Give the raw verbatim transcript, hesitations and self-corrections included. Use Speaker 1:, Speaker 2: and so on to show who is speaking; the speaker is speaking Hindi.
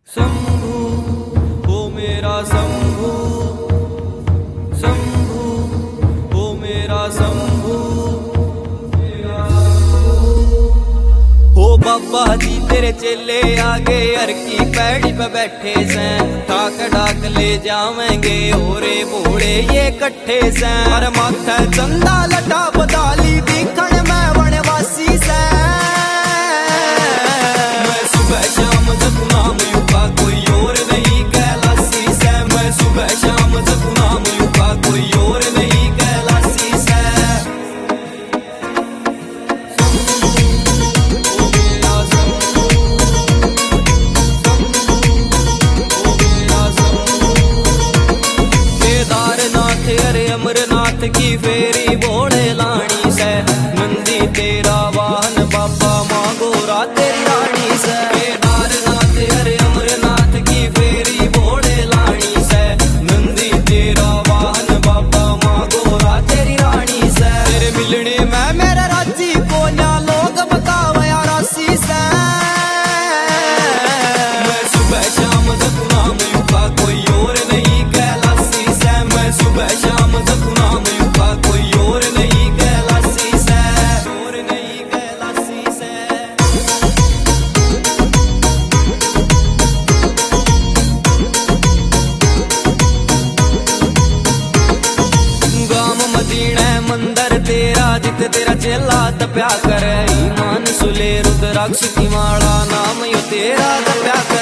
Speaker 1: शंभू ओ मेरा शंभू, शंभू ओ मेरा शंभू, ओ बाबा जी तेरे चेले आगे हर की पैड़ी पे बैठे से, ठाक डाक ले जावेंगे ओरे बोड़े ये कट्ठे से, और माथे चंदा लटा बदाली दिखण में वनवासी से। मैं सुबह शाम जब नाम युगा कोई और नहीं कैलासी से, मैं सुबह शाम जब नाम युगा कोई और नहीं कैलासी से। केदारनाथ अरे अमरनाथ की फेरी बोड़े लानी से, नंदी तेरा वाहन बाबा मांगो रात तेरी रानी से। केदारनाथ अरे अमरनाथ की फेरी बोड़े लानी से, नंदी तेरा वाहन बाबा मांगो रात तेरी रानी से। तेरे मिलने में मेरे राजी को ना लोग बतावे राशि से। मैं सुबह शाम जब नाम युगा कोई और नहीं कैलासी से, मैं सुबह शाम जब नाम युगा कोई और नहीं कैलासी से, और नहीं कैलासी से। गाम मदीना मंदिर तेरा जित तेरा चेला तप्या करे, ईमान सुले रुद्राक्ष की माला नाम यो तेरा तप्या करे।